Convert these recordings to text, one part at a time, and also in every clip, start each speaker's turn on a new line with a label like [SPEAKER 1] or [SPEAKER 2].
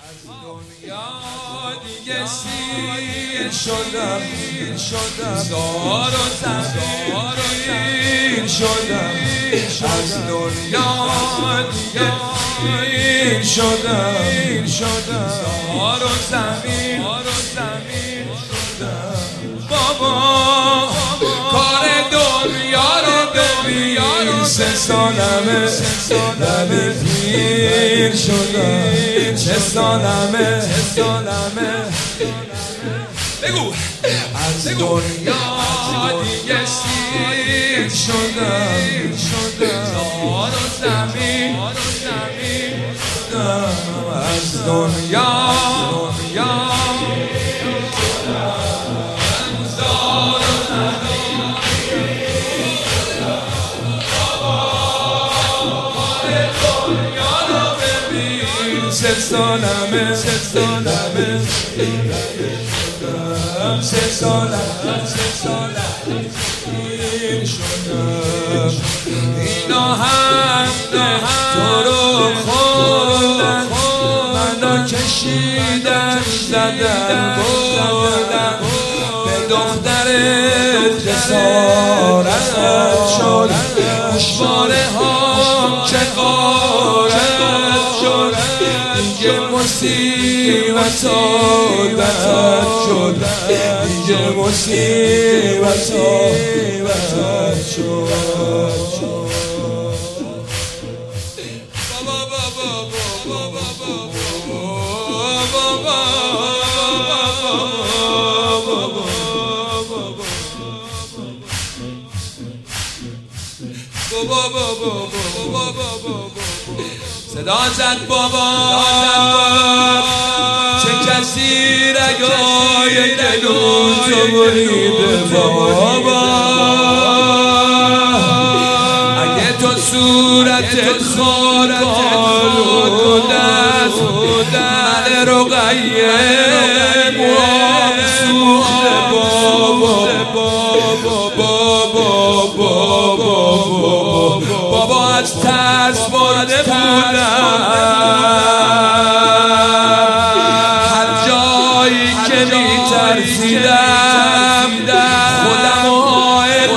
[SPEAKER 1] دنیا دیگه سیر شدم زار و زمین شدم از دنیا دیگه سیر شدم زار و زمین شدم بابا کار دنیا رو ببین 3 سالمه لبه پیر شدم 3 سالمه بگو از دنیا دیگه سیر شدم زار و زمین شدم از دنیا زار و زمین 3 سالمه 3 سالمه شدم اینا هم تو رو خوردن منو کشیدن زدن بردن به دخترت جسارت شد گوشواره هم که غارت شد دیگه مصیبت عادت شد دیگه مصیبت عادت شد صدا زد بابا چه کسی رگای دلون تو بریده بابا اگه تو صورتت خاکالود است من رقیه موام سوخته بابا از ترس مرده بودم هر جایی که میترسیدم خودم حائل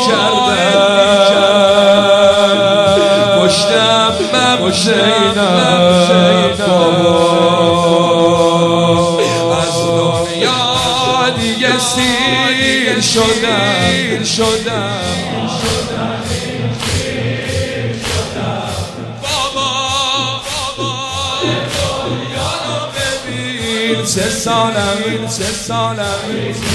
[SPEAKER 1] میکردم پشتم ممشینم از دنیا دیگه سیر شدم سه سالم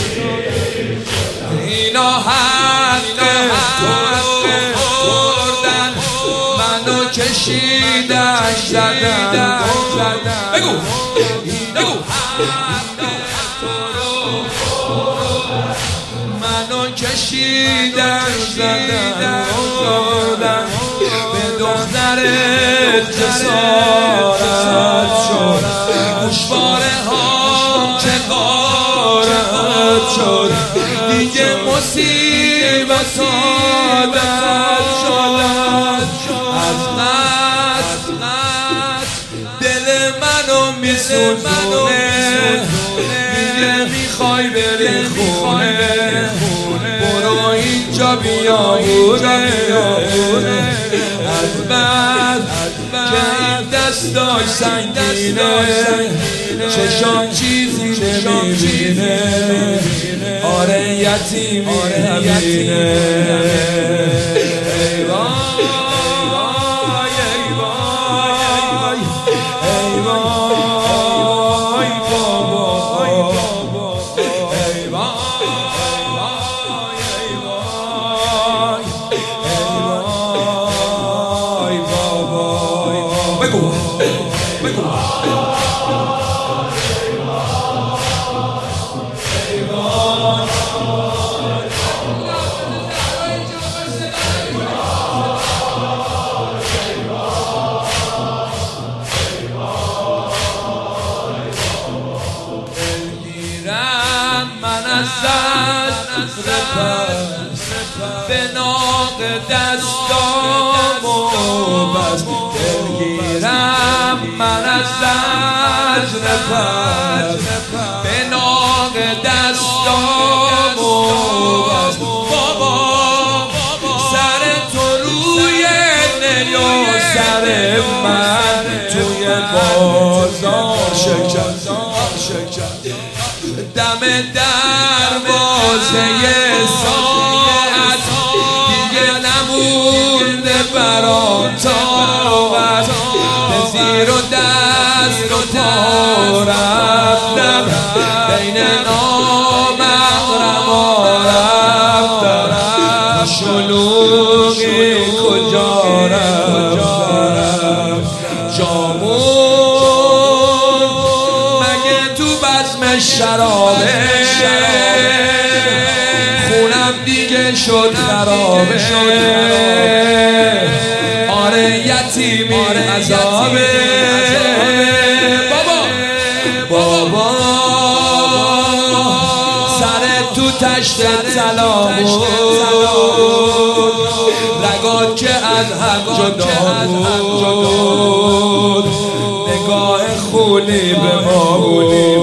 [SPEAKER 1] اینا حق تو خوردن منو کشیدن زدن بگو منو کشیدن زدن به دخترت جسارت شد گوشواره ها که غارت شد دیگه مصیبت عادت شد از قصد دل منو میسوزونه دیگه میخوای بری خونه برو اینجا بیا از بعد که این دستای سنگینه چشام چیزی نمیبینه آره یتیمی همینه ای وای ای وای ای وای بابا ای وای ای وای بابا بگو من از به ناق دستام و بس دلگیرم من از پس به ناق دستامو بابا سر تو روی نیا سر من توی بازار شکست دم دروازه ساعت دیگه نمونده برام طاقت به زیر و دست و پا رفتم بین نامحرما رفتم شلوغی کجا رفتم جامون مگه تو بزم شرابه خونم دیگه شد خرابه آره یتیمی عذابه بابا سر تو تشت طلا بود رگات که از هم جدا بود نگاه خولی به ما بود